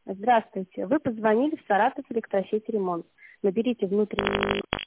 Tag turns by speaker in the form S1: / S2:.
S1: Здравствуйте. Вы позвонили в Саратов электросеть ремонт. Наберите внутренний